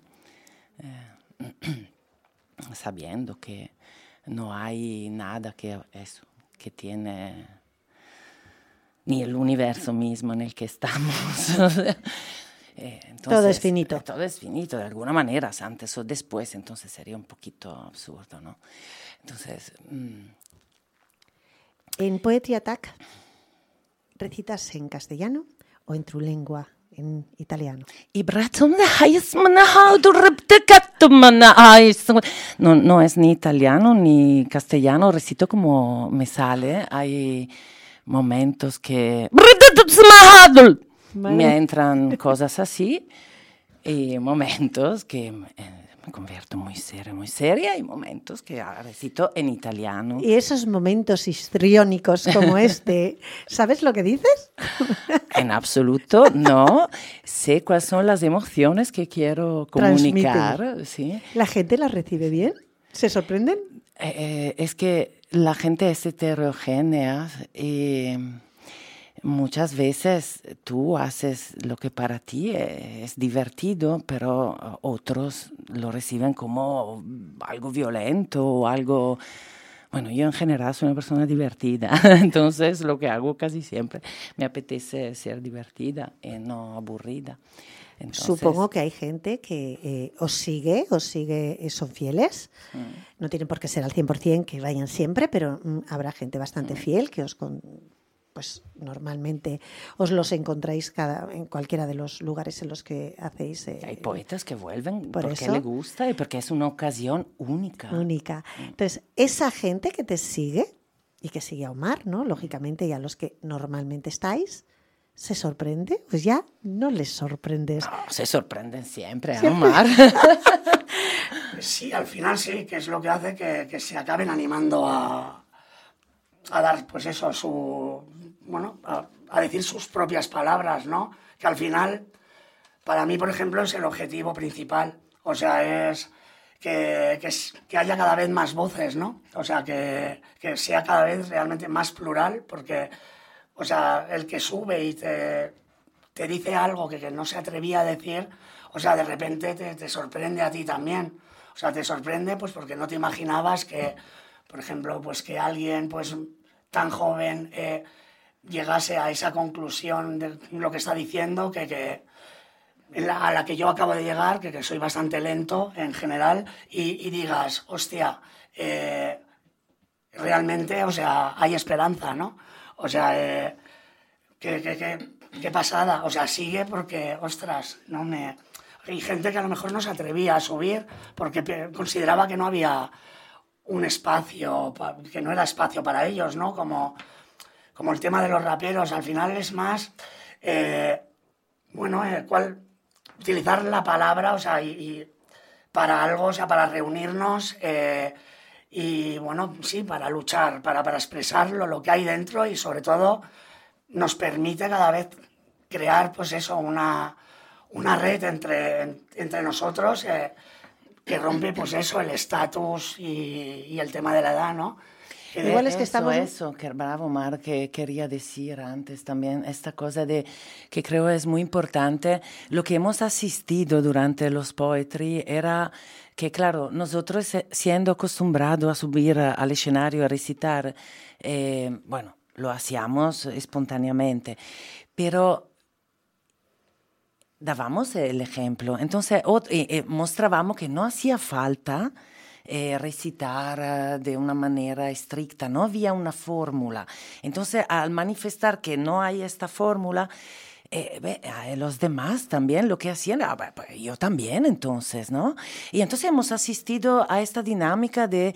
sabiendo que no hay nada que tiene ni el universo mismo en el que estamos. Entonces, todo es finito. Todo es finito, de alguna manera, antes o después, entonces sería un poquito absurdo, ¿no? Entonces... En Poetry Attack, ¿recitas en castellano o en tu lengua, en italiano? No es ni italiano ni castellano, recito como me sale. Hay momentos que me entran cosas así y momentos que... me convierto muy seria y momentos que recito en italiano. Y esos momentos histriónicos como este, ¿sabes lo que dices? En absoluto, no. Sé cuáles son las emociones que quiero comunicar. ¿Sí? ¿La gente las recibe bien? ¿Se sorprenden? Es que la gente es heterogénea y... muchas veces tú haces lo que para ti es divertido, pero otros lo reciben como algo violento o algo... Bueno, yo en general soy una persona divertida, entonces lo que hago casi siempre me apetece ser divertida y no aburrida. Entonces, supongo que hay gente que os sigue, son fieles. No tienen por qué ser al 100% que vayan siempre, pero habrá gente bastante fiel que pues normalmente os los encontráis en cualquiera de los lugares en los que hacéis. Hay poetas que vuelven porque les gusta y porque es una ocasión única. Entonces, esa gente que te sigue y que sigue a Omar, ¿no? Lógicamente, y a los que normalmente estáis, ¿se sorprende? Pues ya no les sorprendes. No, se sorprenden siempre. A Omar. Sí, al final sí, que es lo que hace que se acaben animando a dar, pues eso, a decir sus propias palabras, ¿no? Que al final, para mí, por ejemplo, es el objetivo principal. O sea, es que haya cada vez más voces, ¿no? O sea, que sea cada vez realmente más plural, porque o sea, el que sube y te dice algo que no se atrevía a decir, o sea, de repente te sorprende a ti también. O sea, te sorprende pues porque no te imaginabas que, por ejemplo, pues que alguien pues tan joven llegase a esa conclusión de lo que está diciendo, a la que yo acabo de llegar, que soy bastante lento en general, y digas, hostia, realmente, o sea, hay esperanza, ¿no? O sea, qué pasada. O sea, sigue porque, ostras, no me... Hay gente que a lo mejor no se atrevía a subir porque consideraba que no había un espacio, que no era espacio para ellos, ¿no? Como el tema de los raperos. Al final es más, utilizar la palabra, o sea, y para algo, o sea, para reunirnos y, bueno, sí, para luchar, para expresar lo que hay dentro y, sobre todo, nos permite cada vez crear, pues eso, una red entre nosotros que rompe, pues eso, el estatus y el tema de la edad, ¿no? Igual es que estamos... Eso, que bravo, Mar, que quería decir antes también, esta cosa de que creo es muy importante. Lo que hemos asistido durante los Poetry era que, claro, nosotros siendo acostumbrados a subir al escenario a recitar, bueno, lo hacíamos espontáneamente, pero dábamos el ejemplo. Entonces, mostrábamos que no hacía falta recitar de una manera estricta, no había una fórmula. Entonces, al manifestar que no hay esta fórmula, los demás también lo que hacían, pues yo también entonces, ¿no? Y entonces hemos asistido a esta dinámica de,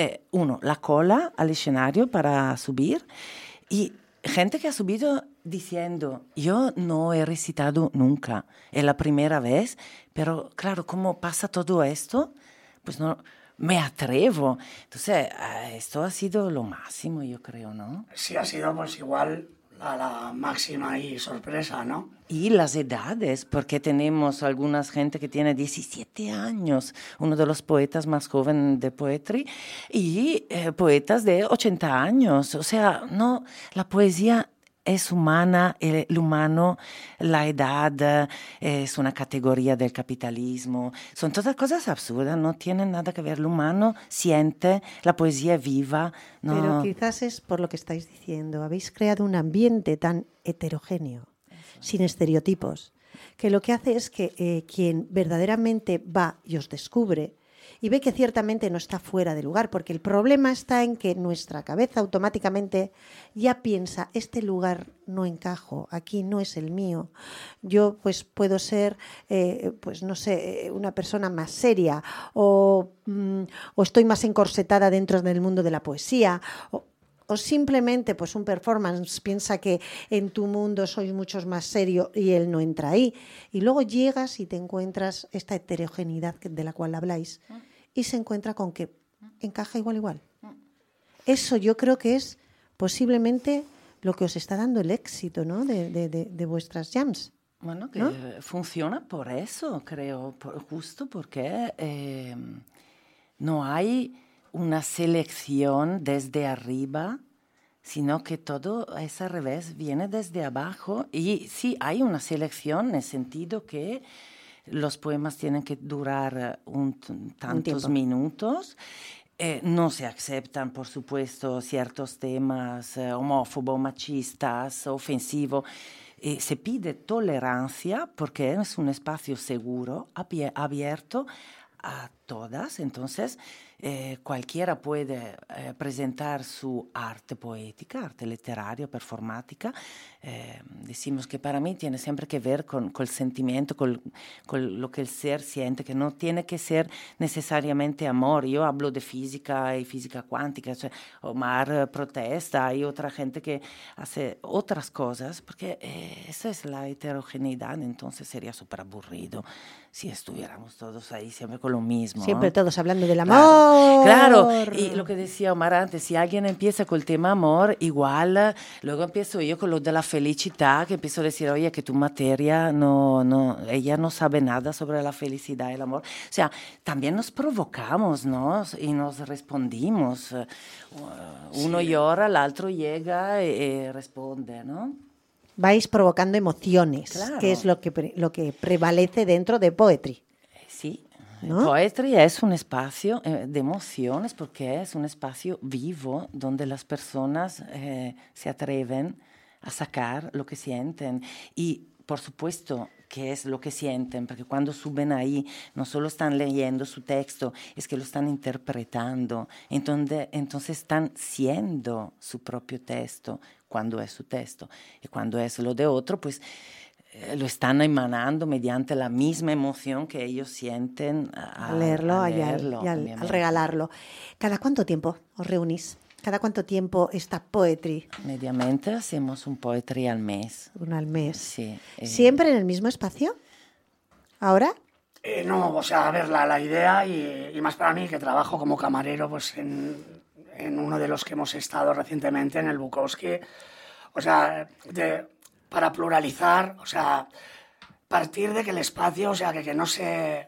la cola al escenario para subir y gente que ha subido diciendo, yo no he recitado nunca, es la primera vez, pero claro, ¿cómo pasa todo esto? Pues no me atrevo. Entonces, esto ha sido lo máximo, yo creo, ¿no? Sí, ha sido pues igual la máxima y sorpresa, ¿no? Y las edades, porque tenemos algunas gente que tiene 17 años, uno de los poetas más jóvenes de Poetry, y poetas de 80 años. O sea, no, la poesía es humana, el humano, la edad es una categoría del capitalismo. Son todas cosas absurdas, no tienen nada que ver. El humano siente, la poesía es viva. No. Pero quizás es por lo que estáis diciendo. Habéis creado un ambiente tan heterogéneo, sin estereotipos, que lo que hace es que quien verdaderamente va y os descubre y ve que ciertamente no está fuera de lugar, porque el problema está en que nuestra cabeza automáticamente ya piensa, este lugar no encajo, aquí no es el mío, yo pues puedo ser, pues no sé, una persona más seria o estoy más encorsetada dentro del mundo de la poesía o simplemente pues un performance piensa que en tu mundo sois muchos más serio y él no entra ahí. Y luego llegas y te encuentras esta heterogeneidad de la cual habláis y se encuentra con que encaja igual. Eso yo creo que es posiblemente lo que os está dando el éxito, ¿no? de vuestras jams. Bueno, que ¿no? funciona por eso, creo, justo porque no hay una selección desde arriba, sino que todo es al revés, viene desde abajo. Y sí, hay una selección en el sentido que los poemas tienen que durar tantos minutos. No se aceptan, por supuesto, ciertos temas homófobos, machistas, ofensivos. Se pide tolerancia porque es un espacio seguro, abierto a todas. Entonces, cualquiera puede presentar su arte poética, arte literario, performática. Decimos que para mí tiene siempre que ver con el sentimiento, con lo que el ser siente, que no tiene que ser necesariamente amor. Yo hablo de física y física cuántica, o sea, Omar protesta, hay otra gente que hace otras cosas, porque esa es la heterogeneidad, entonces sería súper aburrido. si estuviéramos todos ahí siempre con lo mismo. Siempre todos hablando del Claro, amor. claro. Y lo que decía Omar antes, si alguien empieza con el tema amor, igual, luego empiezo yo con lo de la felicidad, que empiezo a decir, oye, que tu materia, ella no sabe nada sobre la felicidad y el amor. O sea, también nos provocamos, ¿no? Y nos respondimos. Uno llora, el otro llega y responde, ¿no? Vais provocando emociones, Claro. que es lo que prevalece dentro de Poetry. Sí, ¿No? Poetry es un espacio de emociones porque es un espacio vivo donde las personas se atreven a sacar lo que sienten y, por supuesto, qué es lo que sienten, porque cuando suben ahí no solo están leyendo su texto, es que lo están interpretando, entonces están siendo su propio texto cuando es su texto, y cuando es lo de otro, pues lo están emanando mediante la misma emoción que ellos sienten Al leerlo, y al obviamente. regalarlo. ¿Cada cuánto tiempo os reunís? ¿Cada cuánto tiempo está Poetry? Mediamente hacemos un poetry al mes. Uno al mes. Sí. ¿Siempre en el mismo espacio? ¿Ahora? No, o sea, a ver, la idea, y más para mí, que trabajo como camarero pues en uno de los que hemos estado recientemente, en el Bukowski, o sea, para pluralizar, o sea, partir de que el espacio, o sea, que no se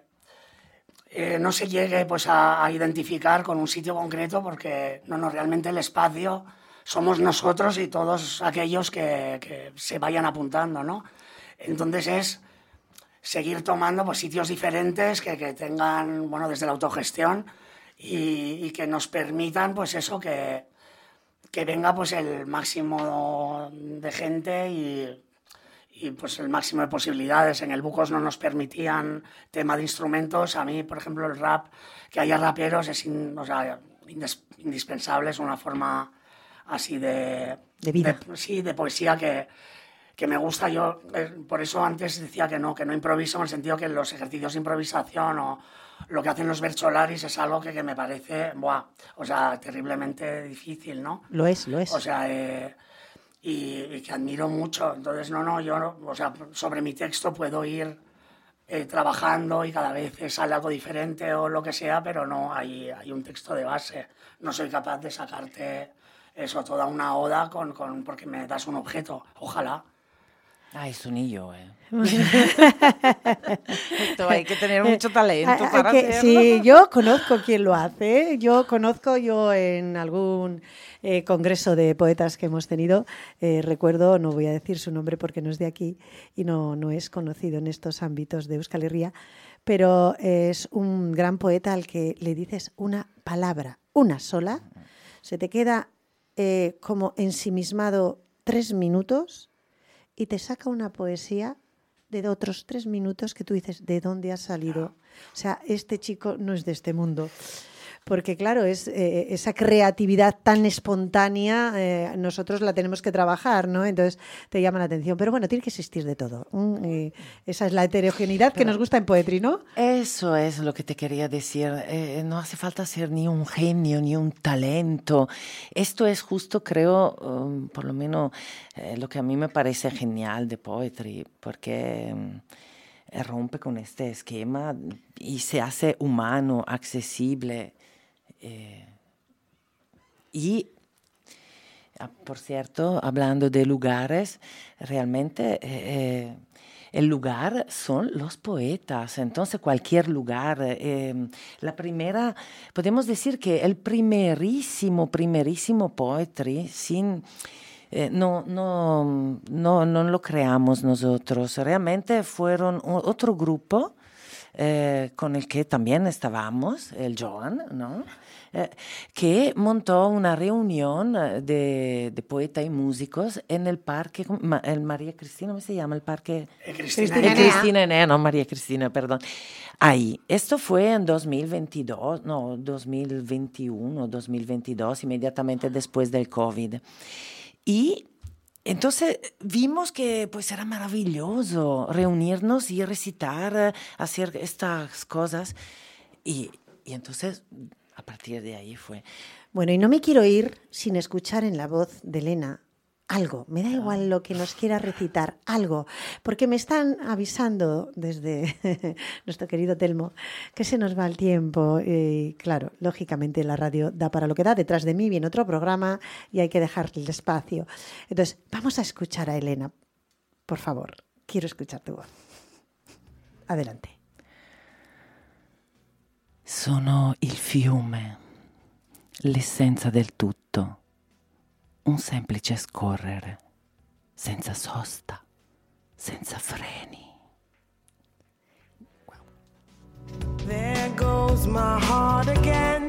llegue pues a identificar con un sitio concreto, porque realmente el espacio somos nosotros y todos aquellos que se vayan apuntando, ¿no? Entonces es seguir tomando pues sitios diferentes que tengan, bueno, desde la autogestión y que nos permitan pues eso, que venga pues el máximo de gente y pues el máximo de posibilidades. En el Bucos no nos permitían tema de instrumentos. A mí, por ejemplo, el rap, que haya raperos es indispensable, es una forma así de vida. de poesía que me gusta. Yo por eso antes decía que no improviso, en el sentido que los ejercicios de improvisación o lo que hacen los Bercholaris es algo que me parece, terriblemente difícil, ¿no? Lo es. O sea, y que admiro mucho. Entonces, sobre mi texto puedo ir trabajando y cada vez sale algo diferente o lo que sea, pero no, hay un texto de base. No soy capaz de sacarte eso, toda una oda porque me das un objeto. Ojalá. Ay, eso ni yo, Esto hay que tener mucho talento para hacerlo. Sí, yo conozco quién lo hace. Yo en algún congreso de poetas que hemos tenido, recuerdo, no voy a decir su nombre porque no es de aquí y no es conocido en estos ámbitos de Euskal Herria, pero es un gran poeta al que le dices una palabra, una sola, se te queda como ensimismado 3 minutos y te saca una poesía de otros 3 minutos que tú dices, ¿de dónde ha salido? O sea, este chico no es de este mundo. Porque, claro, es esa creatividad tan espontánea, nosotros la tenemos que trabajar, ¿no? Entonces te llama la atención. Pero bueno, tiene que existir de todo. Esa es la heterogeneidad que nos gusta en Poetry, ¿no? Eso es lo que te quería decir. No hace falta ser ni un genio, ni un talento. Esto es justo, creo, por lo menos lo que a mí me parece genial de Poetry, porque rompe con este esquema y se hace humano, accesible. Y, por cierto, hablando de lugares, realmente el lugar son los poetas, entonces cualquier lugar. Podemos decir que el primerísimo poetry, no lo creamos nosotros, realmente fueron otro grupo con el que también estábamos, el Joan, ¿no? Que montó una reunión de poetas y músicos en el parque, el María Cristina, ¿cómo se llama el parque? Cristina Enea, no María Cristina, perdón. Ahí, esto fue en 2021, 2022, inmediatamente después del COVID. Y entonces vimos que pues era maravilloso reunirnos y recitar, hacer estas cosas. Y entonces, a partir de ahí fue. Bueno, y no me quiero ir sin escuchar en la voz de Elena algo, me da igual lo que nos quiera recitar, algo, porque me están avisando desde nuestro querido Telmo que se nos va el tiempo y claro, lógicamente la radio da para lo que da, detrás de mí viene otro programa y hay que dejarle el espacio. Entonces, vamos a escuchar a Elena, por favor, quiero escuchar tu voz. Adelante. Sono il fiume, l'essenza del tutto, un semplice scorrere, senza sosta, senza freni. There goes my heart again.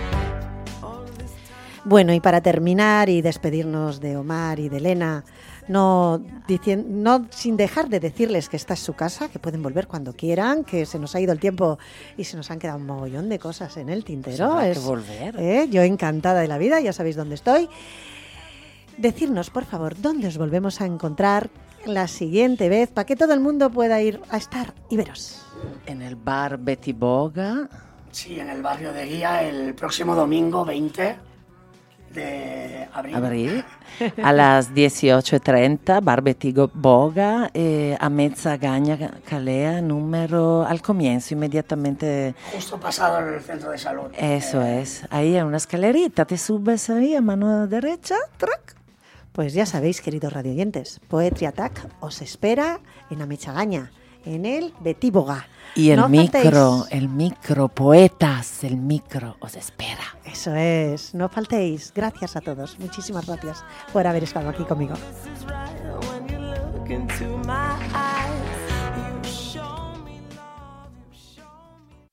Bueno, y para terminar y despedirnos de Omar y de Elena, no sin dejar de decirles que esta es su casa, que pueden volver cuando quieran, que se nos ha ido el tiempo y se nos han quedado un mogollón de cosas en el tintero. Pues habrá que volver. Yo encantada de la vida, ya sabéis dónde estoy. Decirnos, por favor, dónde os volvemos a encontrar la siguiente vez para que todo el mundo pueda ir a estar y veros. En el bar Betty Boga. Sí, en el barrio de Guía, el próximo domingo 20 de abril. A las 18:30, bar Betty Boga, a Mezzagagna Calea, número al comienzo, inmediatamente. Justo pasado el centro de salud. Eso es, ahí hay una escalerita, te subes ahí a mano derecha, ¡trac! Pues ya sabéis, queridos radioyentes, Poetry Attack os espera en Amezzagagna, en el Betty Boga. Y el No micro, faltéis. poetas, el micro os espera. Eso es, no faltéis. Gracias a todos, muchísimas gracias por haber estado aquí conmigo. This is right when you look into my eyes. You show me love, you show me.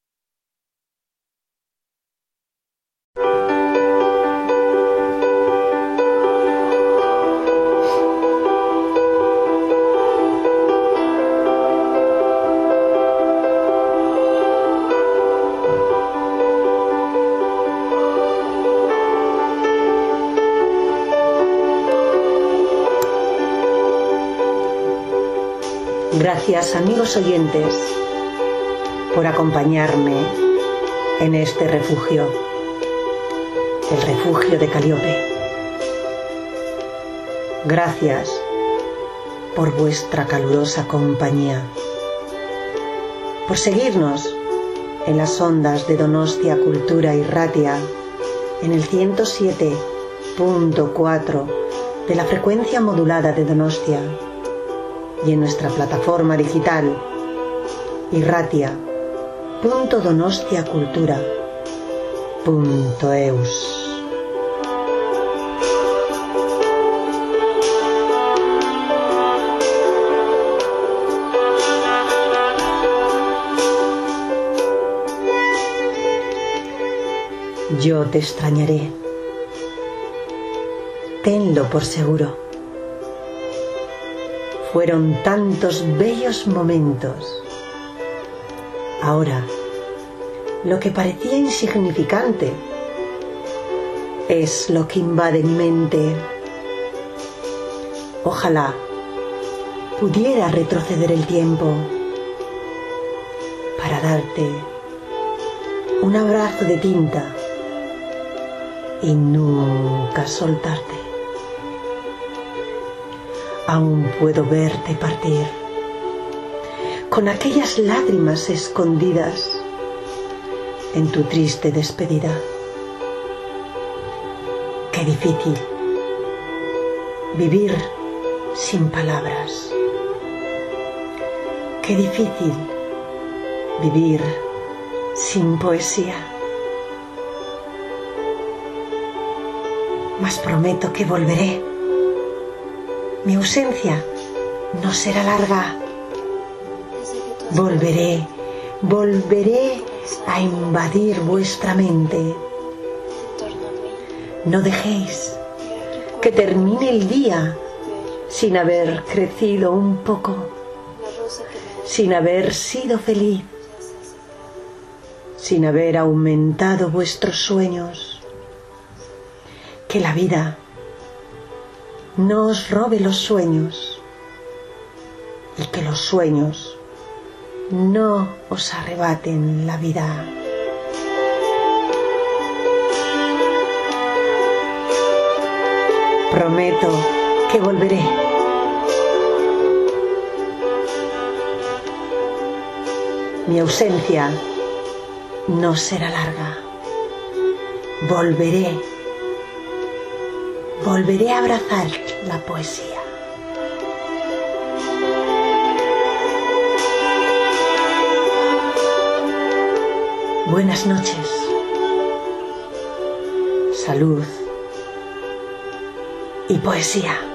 Gracias, amigos oyentes, por acompañarme en este refugio, el refugio de Calíope. Gracias por vuestra calurosa compañía, por seguirnos en las ondas de Donostia Cultura y Ratia, en el 107.4 de la frecuencia modulada de Donostia, y en nuestra plataforma digital irratia.donostiacultura.eus. Yo te extrañaré, tenlo por seguro. Fueron tantos bellos momentos. Ahora, lo que parecía insignificante es lo que invade mi mente. Ojalá pudiera retroceder el tiempo para darte un abrazo de tinta y nunca soltarte. Aún puedo verte partir, con aquellas lágrimas escondidas en tu triste despedida. Qué difícil vivir sin palabras. Qué difícil vivir sin poesía. Mas prometo que volveré. Mi ausencia no será larga. Volveré a invadir vuestra mente. No dejéis que termine el día sin haber crecido un poco, sin haber sido feliz, sin haber aumentado vuestros sueños. Que la vida no os robe los sueños y que los sueños no os arrebaten la vida. Prometo que volveré. Mi ausencia no será larga. Volveré. Volveré a abrazar la poesía. Buenas noches. Salud y poesía.